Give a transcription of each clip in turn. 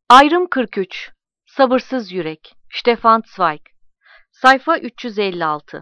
Ayrım 43. Sabırsız Yürek. Stefan Zweig. Sayfa 356.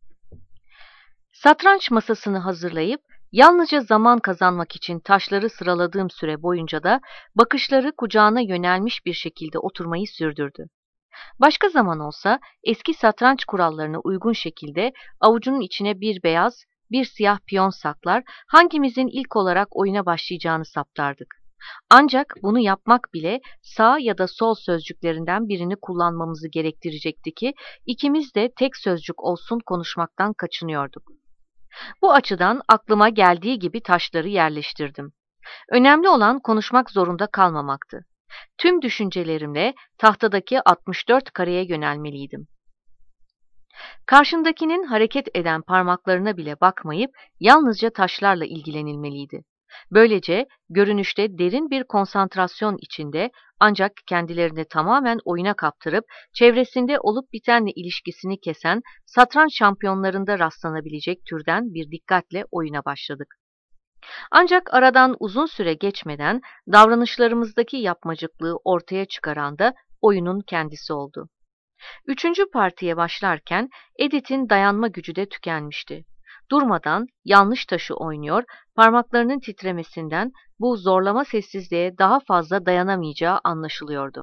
Satranç masasını hazırlayıp yalnızca zaman kazanmak için taşları sıraladığım süre boyunca da bakışları kucağına yönelmiş bir şekilde oturmayı sürdürdü. Başka zaman olsa eski satranç kurallarına uygun şekilde avucunun içine bir beyaz, bir siyah piyon saklar, hangimizin ilk olarak oyuna başlayacağını saptardık. Ancak bunu yapmak bile sağ ya da sol sözcüklerinden birini kullanmamızı gerektirecekti ki ikimiz de tek sözcük olsun konuşmaktan kaçınıyorduk. Bu açıdan aklıma geldiği gibi taşları yerleştirdim. Önemli olan konuşmak zorunda kalmamaktı. Tüm düşüncelerimle tahtadaki 64 kareye yönelmeliydim. Karşındakinin hareket eden parmaklarına bile bakmayıp yalnızca taşlarla ilgilenilmeliydi. Böylece görünüşte derin bir konsantrasyon içinde ancak kendilerini tamamen oyuna kaptırıp çevresinde olup bitenle ilişkisini kesen satranç şampiyonlarında rastlanabilecek türden bir dikkatle oyuna başladık. Ancak aradan uzun süre geçmeden davranışlarımızdaki yapmacıklığı ortaya çıkaran da oyunun kendisi oldu. Üçüncü partiye başlarken Edith'in dayanma gücü de tükenmişti. Durmadan yanlış taşı oynuyor, parmaklarının titremesinden bu zorlama sessizliğe daha fazla dayanamayacağı anlaşılıyordu.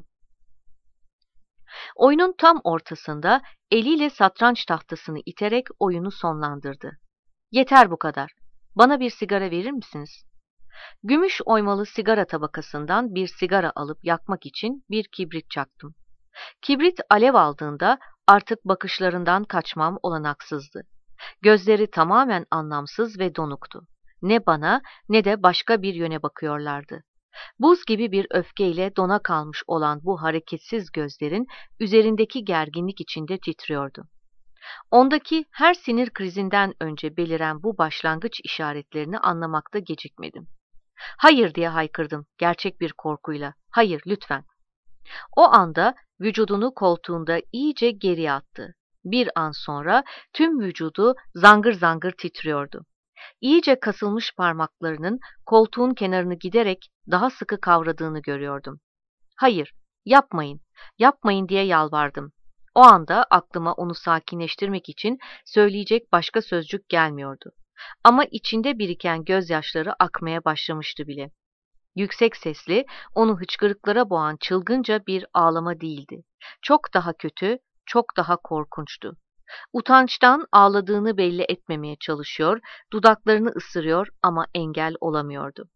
Oyunun tam ortasında eliyle satranç tahtasını iterek oyunu sonlandırdı. "Yeter bu kadar. Bana bir sigara verir misiniz?" Gümüş oymalı sigara tabakasından bir sigara alıp yakmak için bir kibrit çaktım. Kibrit alev aldığında artık bakışlarından kaçmam olanaksızdı. Gözleri tamamen anlamsız ve donuktu. Ne bana ne de başka bir yöne bakıyorlardı. Buz gibi bir öfkeyle dona kalmış olan bu hareketsiz gözlerin üzerindeki gerginlik içinde titriyordu. Ondaki her sinir krizinden önce beliren bu başlangıç işaretlerini anlamakta gecikmedim. "Hayır!" diye haykırdım gerçek bir korkuyla. "Hayır, lütfen!" O anda vücudunu koltuğunda iyice geriye attı. Bir an sonra tüm vücudu zangır zangır titriyordu. İyice kasılmış parmaklarının koltuğun kenarını giderek daha sıkı kavradığını görüyordum. "Hayır, yapmayın, yapmayın!" diye yalvardım. O anda aklıma onu sakinleştirmek için söyleyecek başka sözcük gelmiyordu. Ama içinde biriken gözyaşları akmaya başlamıştı bile. Yüksek sesli, onu hıçkırıklara boğan çılgınca bir ağlama değildi. Çok daha kötü, çok daha korkunçtu. Utançtan ağladığını belli etmemeye çalışıyor, dudaklarını ısırıyor ama engel olamıyordu.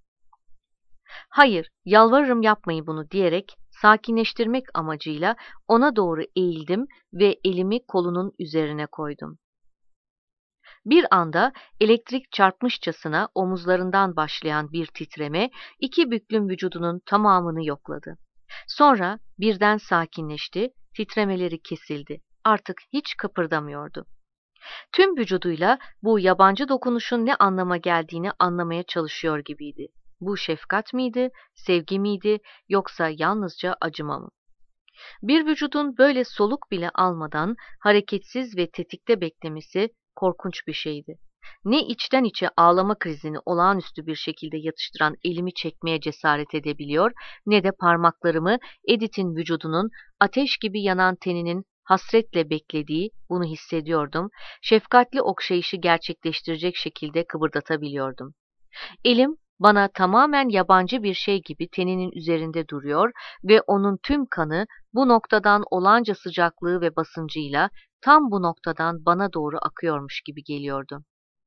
"Hayır, yalvarırım yapmayın bunu!" diyerek sakinleştirmek amacıyla ona doğru eğildim ve elimi kolunun üzerine koydum. Bir anda elektrik çarpmışçasına omuzlarından başlayan bir titreme iki büklüm vücudunun tamamını yokladı. Sonra birden sakinleşti, titremeleri kesildi. Artık hiç kıpırdamıyordu. Tüm vücuduyla bu yabancı dokunuşun ne anlama geldiğini anlamaya çalışıyor gibiydi. Bu şefkat miydi, sevgi miydi, yoksa yalnızca acıma mı? Bir vücudun böyle soluk bile almadan hareketsiz ve tetikte beklemesi korkunç bir şeydi. Ne içten içe ağlama krizini olağanüstü bir şekilde yatıştıran elimi çekmeye cesaret edebiliyor, ne de parmaklarımı Edith'in vücudunun ateş gibi yanan teninin hasretle beklediği, bunu hissediyordum, şefkatli okşayışı gerçekleştirecek şekilde kıpırdatabiliyordum. Elim bana tamamen yabancı bir şey gibi teninin üzerinde duruyor ve onun tüm kanı bu noktadan olanca sıcaklığı ve basıncıyla tam bu noktadan bana doğru akıyormuş gibi geliyordu.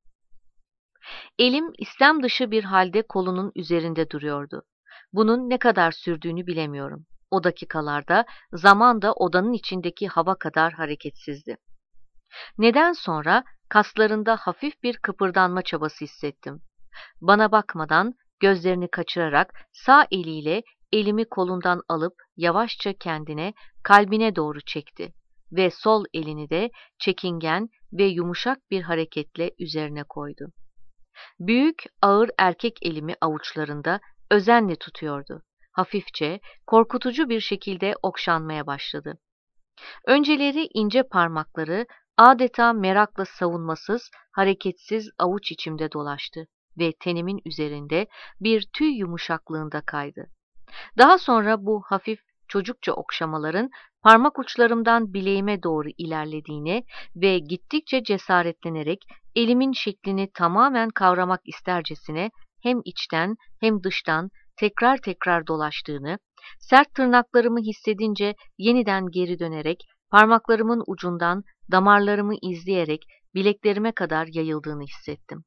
Elim istem dışı bir halde kolunun üzerinde duruyordu. Bunun ne kadar sürdüğünü bilemiyorum. O dakikalarda zaman da odanın içindeki hava kadar hareketsizdi. Neden sonra kaslarında hafif bir kıpırdanma çabası hissettim. Bana bakmadan gözlerini kaçırarak sağ eliyle elimi kolundan alıp yavaşça kendine, kalbine doğru çekti ve sol elini de çekingen ve yumuşak bir hareketle üzerine koydu. Büyük, ağır erkek elimi avuçlarında özenle tutuyordu. Hafifçe, korkutucu bir şekilde okşanmaya başladı. Önceleri ince parmakları adeta merakla savunmasız, hareketsiz avuç içimde dolaştı ve tenimin üzerinde bir tüy yumuşaklığında kaydı. Daha sonra bu hafif çocukça okşamaların parmak uçlarımdan bileğime doğru ilerlediğini ve gittikçe cesaretlenerek elimin şeklini tamamen kavramak istercesine hem içten hem dıştan tekrar tekrar dolaştığını, sert tırnaklarımı hissedince yeniden geri dönerek parmaklarımın ucundan damarlarımı izleyerek bileklerime kadar yayıldığını hissettim.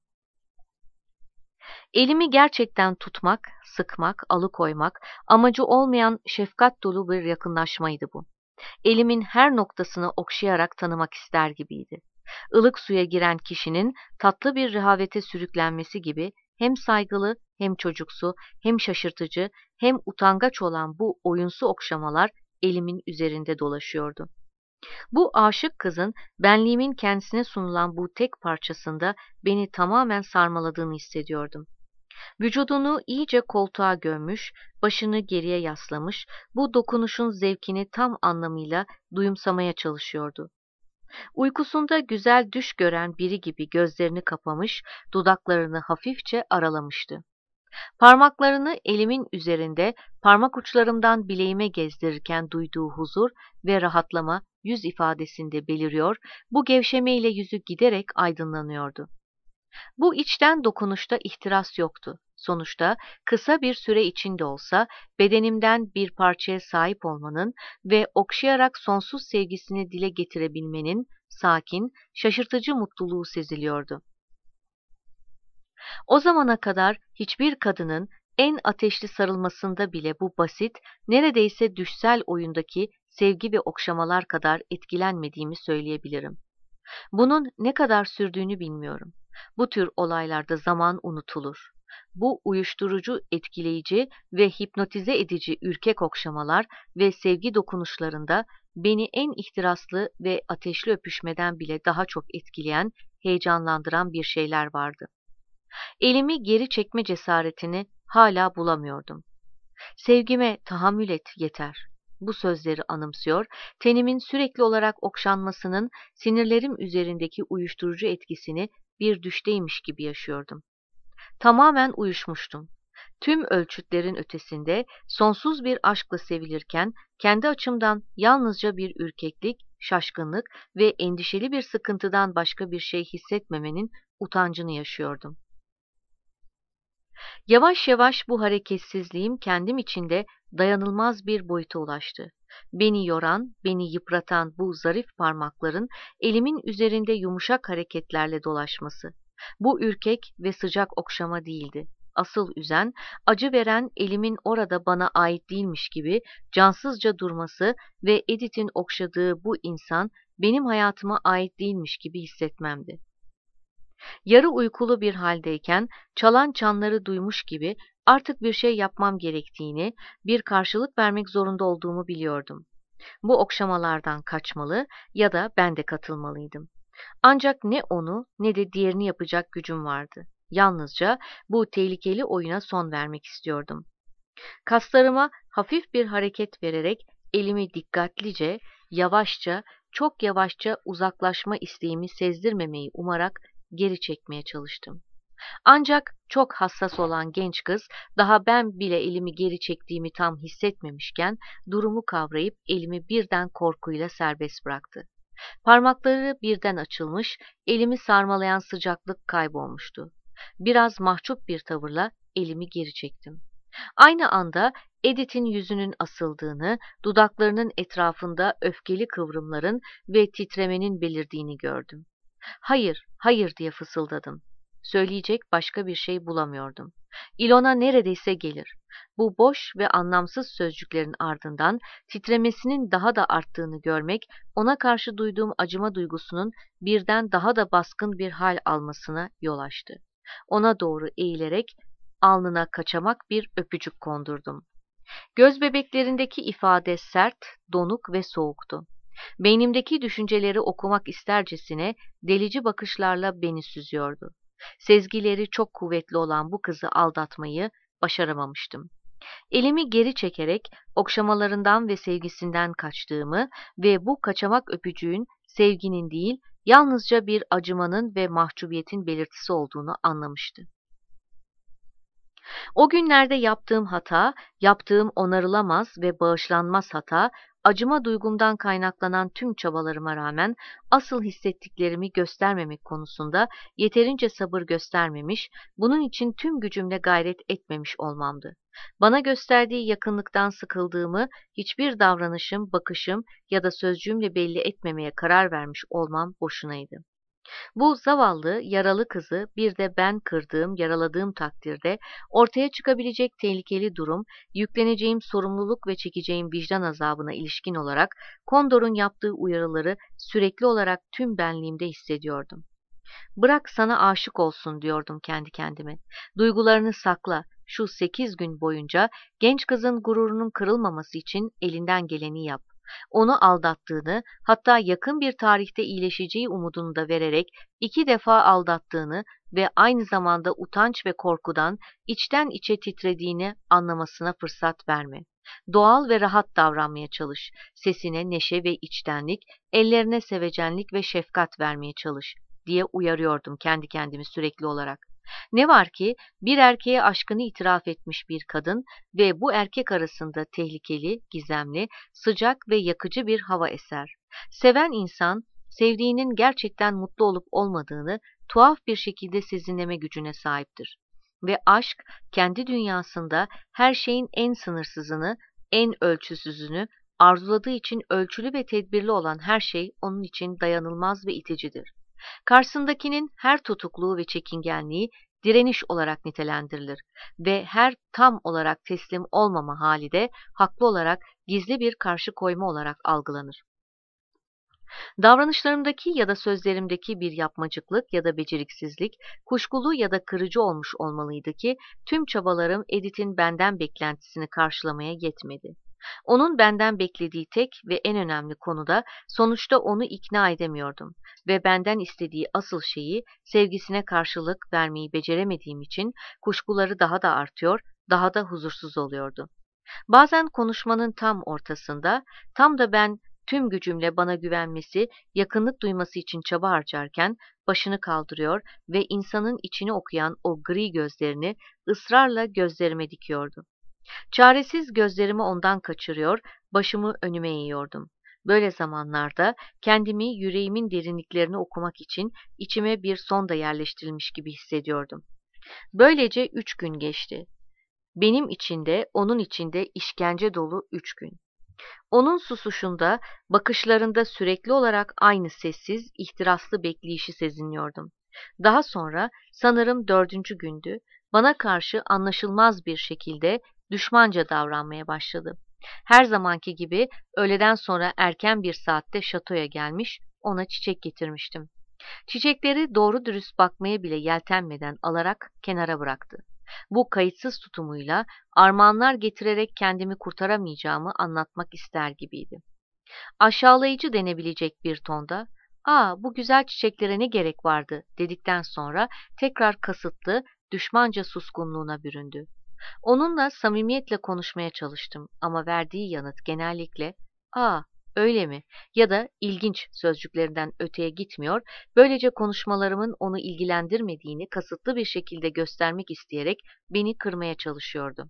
Elimi gerçekten tutmak, sıkmak, alıkoymak, amacı olmayan şefkat dolu bir yakınlaşmaydı bu. Elimin her noktasını okşayarak tanımak ister gibiydi. Ilık suya giren kişinin tatlı bir rehavete sürüklenmesi gibi hem saygılı, hem çocuksu, hem şaşırtıcı, hem utangaç olan bu oyunsu okşamalar elimin üzerinde dolaşıyordu. Bu aşık kızın benliğimin kendisine sunulan bu tek parçasında beni tamamen sarmaladığını hissediyordum. Vücudunu iyice koltuğa gömmüş, başını geriye yaslamış, bu dokunuşun zevkini tam anlamıyla duyumsamaya çalışıyordu. Uykusunda güzel düş gören biri gibi gözlerini kapamış, dudaklarını hafifçe aralamıştı. Parmaklarını elimin üzerinde parmak uçlarımdan bileğime gezdirirken duyduğu huzur ve rahatlama yüz ifadesinde beliriyor, bu gevşemeyle yüzü giderek aydınlanıyordu. Bu içten dokunuşta ihtiras yoktu. Sonuçta kısa bir süre içinde olsa bedenimden bir parçaya sahip olmanın ve okşayarak sonsuz sevgisini dile getirebilmenin sakin, şaşırtıcı mutluluğu seziliyordu. O zamana kadar hiçbir kadının en ateşli sarılmasında bile bu basit, neredeyse düşsel oyundaki sevgi ve okşamalar kadar etkilenmediğimi söyleyebilirim. Bunun ne kadar sürdüğünü bilmiyorum. Bu tür olaylarda zaman unutulur. Bu uyuşturucu, etkileyici ve hipnotize edici ürkek okşamalar ve sevgi dokunuşlarında beni en ihtiraslı ve ateşli öpüşmeden bile daha çok etkileyen, heyecanlandıran bir şeyler vardı. Elimi geri çekme cesaretini hala bulamıyordum. Sevgime tahammül et yeter. Bu sözleri anımsıyor, tenimin sürekli olarak okşanmasının sinirlerim üzerindeki uyuşturucu etkisini bir düşteymiş gibi yaşıyordum. Tamamen uyuşmuştum. Tüm ölçütlerin ötesinde sonsuz bir aşkla sevilirken kendi açımdan yalnızca bir ürkeklik, şaşkınlık ve endişeli bir sıkıntıdan başka bir şey hissetmemenin utancını yaşıyordum. Yavaş yavaş bu hareketsizliğim kendim içinde dayanılmaz bir boyuta ulaştı. Beni yoran, beni yıpratan bu zarif parmakların elimin üzerinde yumuşak hareketlerle dolaşması. Bu ürkek ve sıcak okşama değildi. Asıl üzen, acı veren elimin orada bana ait değilmiş gibi cansızca durması ve Edith'in okşadığı bu insan benim hayatıma ait değilmiş gibi hissetmemdi. Yarı uykulu bir haldeyken çalan çanları duymuş gibi artık bir şey yapmam gerektiğini, bir karşılık vermek zorunda olduğumu biliyordum. Bu okşamalardan kaçmalı ya da ben de katılmalıydım. Ancak ne onu ne de diğerini yapacak gücüm vardı. Yalnızca bu tehlikeli oyuna son vermek istiyordum. Kaslarıma hafif bir hareket vererek elimi dikkatlice, yavaşça, çok yavaşça uzaklaşma isteğimi sezdirmemeyi umarak geri çekmeye çalıştım. Ancak çok hassas olan genç kız daha ben bile elimi geri çektiğimi tam hissetmemişken durumu kavrayıp elimi birden korkuyla serbest bıraktı. Parmakları birden açılmış, elimi sarmalayan sıcaklık kaybolmuştu. Biraz mahcup bir tavırla elimi geri çektim. Aynı anda Edith'in yüzünün asıldığını, dudaklarının etrafında öfkeli kıvrımların ve titremenin belirdiğini gördüm. Hayır, hayır diye fısıldadım. Söyleyecek başka bir şey bulamıyordum. İlona neredeyse gelir. Bu boş ve anlamsız sözcüklerin ardından titremesinin daha da arttığını görmek, ona karşı duyduğum acıma duygusunun birden daha da baskın bir hal almasına yol açtı. Ona doğru eğilerek alnına kaçamak bir öpücük kondurdum. Göz bebeklerindeki ifade sert, donuk ve soğuktu. Beynimdeki düşünceleri okumak istercesine delici bakışlarla beni süzüyordu. Sezgileri çok kuvvetli olan bu kızı aldatmayı başaramamıştım. Elimi geri çekerek okşamalarından ve sevgisinden kaçtığımı ve bu kaçamak öpücüğün sevginin değil, yalnızca bir acımanın ve mahcubiyetin belirtisi olduğunu anlamıştı. O günlerde yaptığım hata, yaptığım onarılamaz ve bağışlanmaz hata, acıma duygumdan kaynaklanan tüm çabalarıma rağmen asıl hissettiklerimi göstermemek konusunda yeterince sabır göstermemiş, bunun için tüm gücümle gayret etmemiş olmamdı. Bana gösterdiği yakınlıktan sıkıldığımı hiçbir davranışım, bakışım ya da sözcüğümle belli etmemeye karar vermiş olmam boşunaydı. Bu zavallı, yaralı kızı bir de ben kırdığım, yaraladığım takdirde ortaya çıkabilecek tehlikeli durum, yükleneceğim sorumluluk ve çekeceğim vicdan azabına ilişkin olarak Kondor'un yaptığı uyarıları sürekli olarak tüm benliğimde hissediyordum. Bırak sana aşık olsun diyordum kendi kendime. Duygularını sakla. Şu 8 gün boyunca genç kızın gururunun kırılmaması için elinden geleni yap. Onu aldattığını, hatta yakın bir tarihte iyileşeceği umudunu da vererek 2 defa aldattığını ve aynı zamanda utanç ve korkudan içten içe titrediğini anlamasına fırsat verme. Doğal ve rahat davranmaya çalış. Sesine neşe ve içtenlik, ellerine sevecenlik ve şefkat vermeye çalış diye uyarıyordum kendi kendimi sürekli olarak. Ne var ki bir erkeğe aşkını itiraf etmiş bir kadın ve bu erkek arasında tehlikeli, gizemli, sıcak ve yakıcı bir hava eser. Seven insan, sevdiğinin gerçekten mutlu olup olmadığını tuhaf bir şekilde sezinleme gücüne sahiptir. Ve aşk, kendi dünyasında her şeyin en sınırsızını, en ölçüsüzünü, arzuladığı için ölçülü ve tedbirli olan her şey onun için dayanılmaz ve iticidir. Karşısındakinin her tutukluğu ve çekingenliği direniş olarak nitelendirilir ve her tam olarak teslim olmama hali de haklı olarak gizli bir karşı koyma olarak algılanır. Davranışlarımdaki ya da sözlerimdeki bir yapmacıklık ya da beceriksizlik, kuşkulu ya da kırıcı olmuş olmalıydı ki tüm çabalarım Edith'in benden beklentisini karşılamaya yetmedi. Onun benden beklediği tek ve en önemli konuda sonuçta onu ikna edemiyordum ve benden istediği asıl şeyi sevgisine karşılık vermeyi beceremediğim için kuşkuları daha da artıyor, daha da huzursuz oluyordu. Bazen konuşmanın tam ortasında, tam da ben tüm gücümle bana güvenmesi, yakınlık duyması için çaba harcarken başını kaldırıyor ve insanın içini okuyan o gri gözlerini ısrarla gözlerime dikiyordu. Çaresiz gözlerimi ondan kaçırıyor, başımı önüme eğiyordum. Böyle zamanlarda kendimi yüreğimin derinliklerini okumak için içime bir sonda yerleştirilmiş gibi hissediyordum. Böylece 3 gün geçti. Benim içinde, onun içinde işkence dolu 3 gün. Onun susuşunda, bakışlarında sürekli olarak aynı sessiz, ihtiraslı bekleyişi sezinliyordum. Daha sonra, sanırım 4. gündü, bana karşı anlaşılmaz bir şekilde düşmanca davranmaya başladı. Her zamanki gibi öğleden sonra erken bir saatte şatoya gelmiş, ona çiçek getirmiştim. Çiçekleri doğru dürüst bakmaya bile yeltenmeden alarak kenara bıraktı. Bu kayıtsız tutumuyla armağanlar getirerek kendimi kurtaramayacağımı anlatmak ister gibiydi. Aşağılayıcı denebilecek bir tonda, "Aa, bu güzel çiçeklere ne gerek vardı?" dedikten sonra tekrar kasıtlı, düşmanca suskunluğuna büründü. Onunla samimiyetle konuşmaya çalıştım ama verdiği yanıt genellikle "Aa, öyle mi?" ya da ilginç sözcüklerinden öteye gitmiyor, böylece konuşmalarımın onu ilgilendirmediğini kasıtlı bir şekilde göstermek isteyerek beni kırmaya çalışıyordu.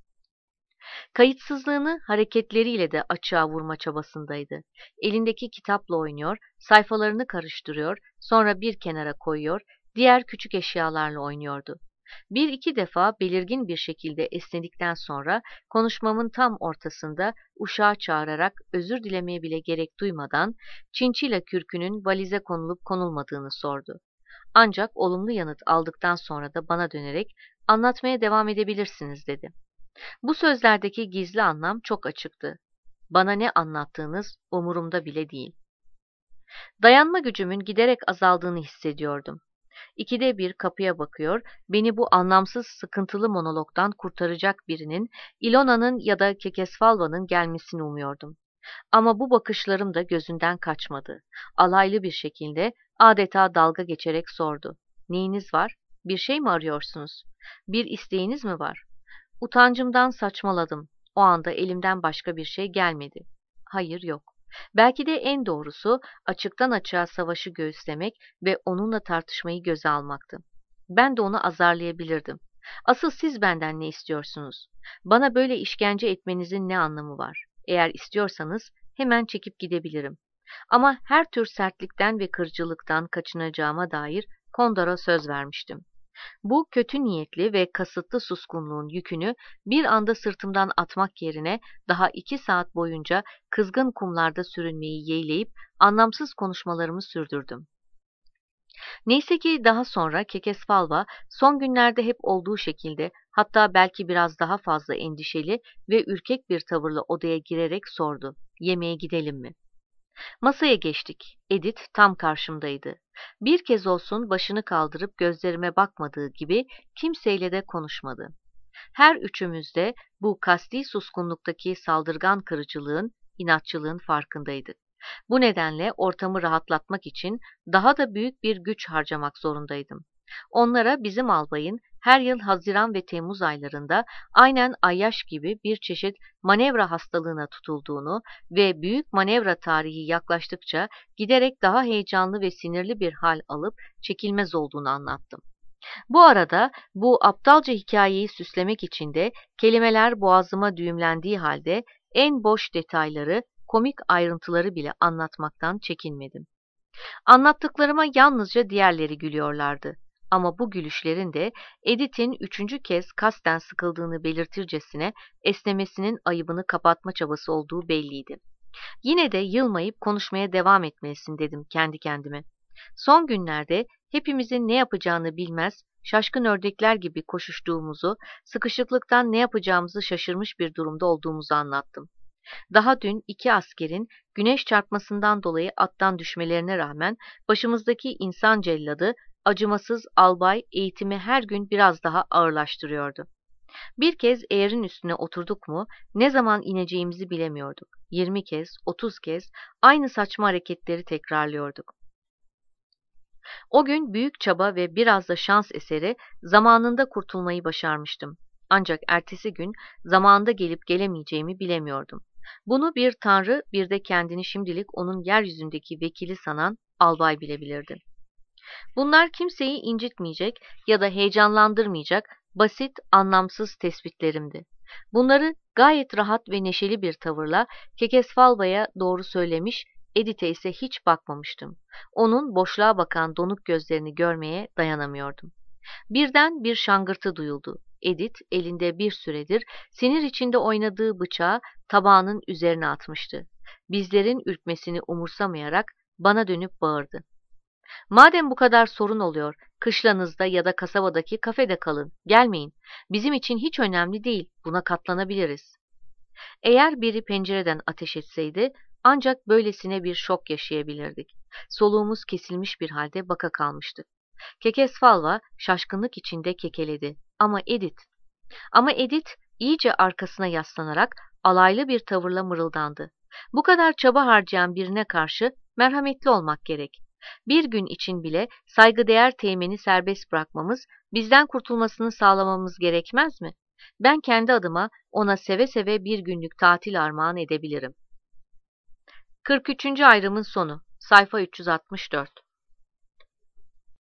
Kayıtsızlığını hareketleriyle de açığa vurma çabasındaydı. Elindeki kitapla oynuyor, sayfalarını karıştırıyor, sonra bir kenara koyuyor, diğer küçük eşyalarla oynuyordu. 1-2 defa belirgin bir şekilde esnedikten sonra konuşmamın tam ortasında uşağı çağırarak özür dilemeye bile gerek duymadan çinçila kürkünün valize konulup konulmadığını sordu. Ancak olumlu yanıt aldıktan sonra da bana dönerek anlatmaya devam edebilirsiniz dedi. Bu sözlerdeki gizli anlam çok açıktı. Bana ne anlattığınız umurumda bile değil. Dayanma gücümün giderek azaldığını hissediyordum. 2'de 1 kapıya bakıyor, beni bu anlamsız sıkıntılı monologdan kurtaracak birinin, Ilona'nın ya da Kekesfalva'nın gelmesini umuyordum. Ama bu bakışlarım da gözünden kaçmadı. Alaylı bir şekilde, adeta dalga geçerek sordu. "Neyiniz var? Bir şey mi arıyorsunuz? Bir isteğiniz mi var?" Utancımdan saçmaladım. O anda elimden başka bir şey gelmedi. Hayır, yok. Belki de en doğrusu açıktan açığa savaşı göğüslemek ve onunla tartışmayı göze almaktı. Ben de onu azarlayabilirdim. Asıl siz benden ne istiyorsunuz? Bana böyle işkence etmenizin ne anlamı var? Eğer istiyorsanız hemen çekip gidebilirim. Ama her tür sertlikten ve kırıcılıktan kaçınacağıma dair Kondor'a söz vermiştim. Bu kötü niyetli ve kasıtlı suskunluğun yükünü bir anda sırtımdan atmak yerine daha 2 saat boyunca kızgın kumlarda sürünmeyi yeğleyip anlamsız konuşmalarımı sürdürdüm. Neyse ki daha sonra Kekesfalva son günlerde hep olduğu şekilde, hatta belki biraz daha fazla endişeli ve ürkek bir tavırla odaya girerek sordu: "Yemeğe gidelim mi?" Masaya geçtik. Edith tam karşımdaydı. Bir kez olsun başını kaldırıp gözlerime bakmadığı gibi kimseyle de konuşmadı. Her üçümüz de bu kasti suskunluktaki saldırgan kırıcılığın, inatçılığın farkındaydık. Bu nedenle ortamı rahatlatmak için daha da büyük bir güç harcamak zorundaydım. Onlara bizim albayın her yıl Haziran ve Temmuz aylarında aynen Ayyaş gibi bir çeşit manevra hastalığına tutulduğunu ve büyük manevra tarihi yaklaştıkça giderek daha heyecanlı ve sinirli bir hal alıp çekilmez olduğunu anlattım. Bu arada bu aptalca hikayeyi süslemek için de kelimeler boğazıma düğümlendiği halde en boş detayları, komik ayrıntıları bile anlatmaktan çekinmedim. Anlattıklarıma yalnızca diğerleri gülüyorlardı. Ama bu gülüşlerin de Edith'in 3. kez kasten sıkıldığını belirtircesine esnemesinin ayıbını kapatma çabası olduğu belliydi. Yine de yılmayıp konuşmaya devam etmelisin dedim kendi kendime. Son günlerde hepimizin ne yapacağını bilmez, şaşkın ördekler gibi koşuştuğumuzu, sıkışıklıktan ne yapacağımızı şaşırmış bir durumda olduğumuzu anlattım. Daha dün 2 askerin güneş çarpmasından dolayı attan düşmelerine rağmen başımızdaki insan celladı, acımasız albay eğitimi her gün biraz daha ağırlaştırıyordu. Bir kez eğerin üstüne oturduk mu ne zaman ineceğimizi bilemiyorduk. 20 kez, 30 kez aynı saçma hareketleri tekrarlıyorduk. O gün büyük çaba ve biraz da şans eseri zamanında kurtulmayı başarmıştım. Ancak ertesi gün zamanında gelip gelemeyeceğimi bilemiyordum. Bunu bir tanrı, bir de kendini şimdilik onun yeryüzündeki vekili sanan albay bilebilirdi. Bunlar kimseyi incitmeyecek ya da heyecanlandırmayacak basit, anlamsız tespitlerimdi. Bunları gayet rahat ve neşeli bir tavırla Kekesfalva'ya doğru söylemiş, Edith'e ise hiç bakmamıştım. Onun boşluğa bakan donuk gözlerini görmeye dayanamıyordum. Birden bir şangırtı duyuldu. Edith elinde bir süredir sinir içinde oynadığı bıçağı tabağının üzerine atmıştı. Bizlerin ürkmesini umursamayarak bana dönüp bağırdı: "Madem bu kadar sorun oluyor, kışlanızda ya da kasabadaki kafede kalın, gelmeyin. Bizim için hiç önemli değil, buna katlanabiliriz." Eğer biri pencereden ateş etseydi, ancak böylesine bir şok yaşayabilirdik. Soluğumuz kesilmiş bir halde baka kalmıştık. Kekesfalva şaşkınlık içinde kekeledi. Ama Edith iyice arkasına yaslanarak alaylı bir tavırla mırıldandı: "Bu kadar çaba harcayan birine karşı merhametli olmak gerek. Bir gün için bile saygıdeğer teğmeni serbest bırakmamız, bizden kurtulmasını sağlamamız gerekmez mi? Ben kendi adıma ona seve seve bir günlük tatil armağan edebilirim." 43. ayrımın sonu. Sayfa 364.